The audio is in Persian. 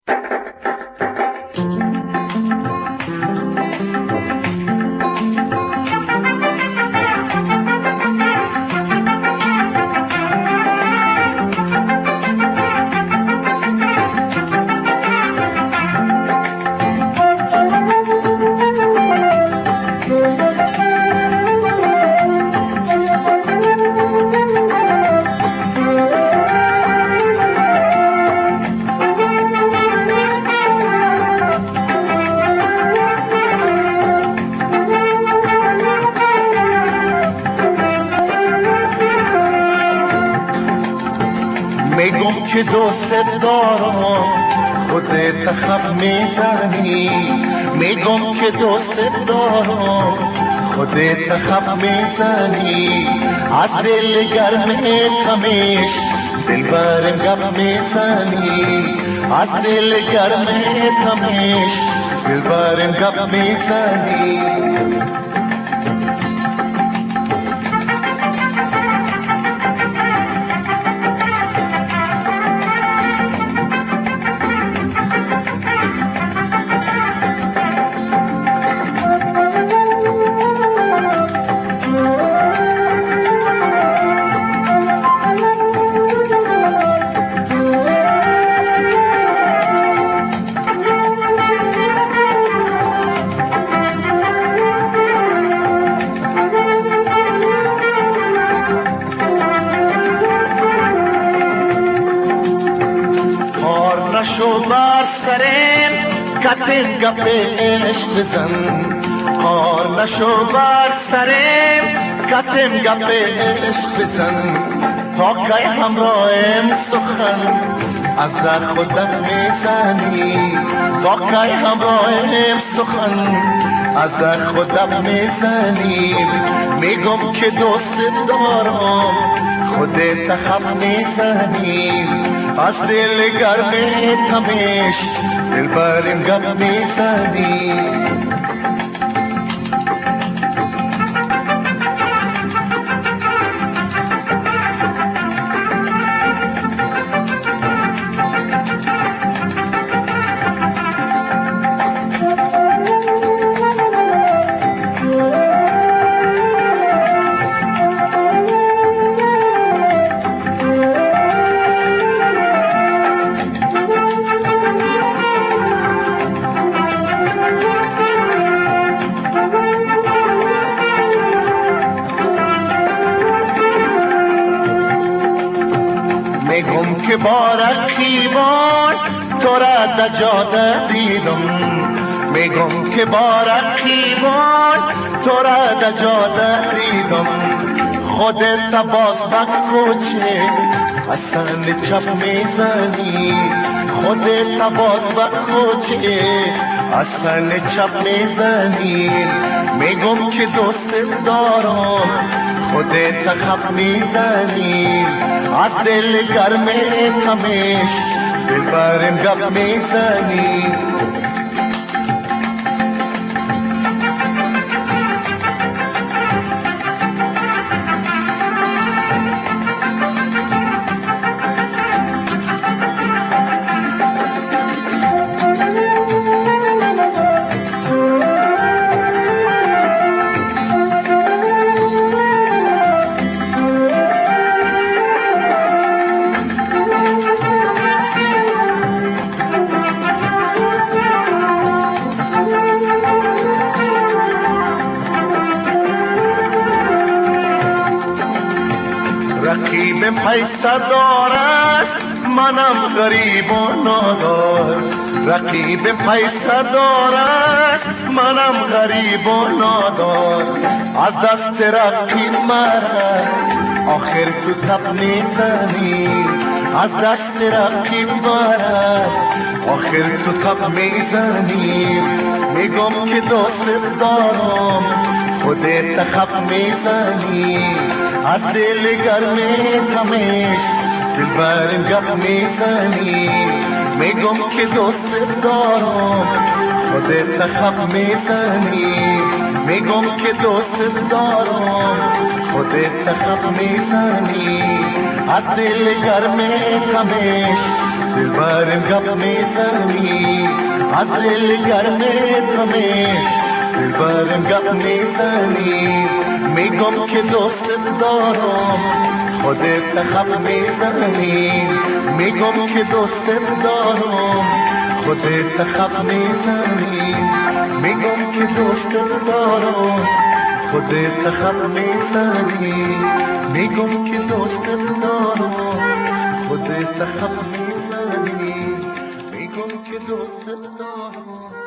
میگم که دوست دارم خودت خب میزنی، میگم که دوست دارم خودت خب میزنی، از دل گرم تمیش دلبرم گپ میزنی، از دل گرم تمیش دلبرم گپ میزنی. نشو بر سرم کتن گپ عشق بزن، کار نشو بر سرم کتن گپ عشق بزن، تا که همراهم سخن از در خودت میزنی، تا که همراهم سخن از در خودت میزنی. میگم که دوست دارم خودت خب میزنی، از دل گرم تمیش دلبرم گپ میزنی. میگم که بارکی بار تو را در جاده دیدم، میگم که بارکی بار تو را در جاده دیدم، خودت باز به کوچه اصلا چپ میزنی، خودت باز به کوچه اصلا چپ میزنی. میگم که دوست دارم خودت خب میزنی، از دل گرم تمیش دلبرم گپ میزنی. رقیب پیسه دارد منم غریب و نادار، رقیب پیسه دارد منم غریب و نادار، از دست رقیب مرا آخر تو تپ میزنی، از دست رقیب مرا آخر تو تپ میزنی. میگم که دوست دارم خودت خب میزنی، از دل گرم تمیش دلبرم گپ میزنی. میگم که دوست دارم خودت خب میزنی، میگم که دوست دارم خودت خب میزنی، از دل گرم غمش دلبر گپ میزنی از دل گرم غمش دلبر گپ میزنی میگم که دوست دارم خودت خپ میزنی میگم که دوست دارم خودت خپ میزنی میگم که دوست دارم خودت خپ میزنی میگم که دوست دارم خودت خپ میزنی میگم که دوست دارم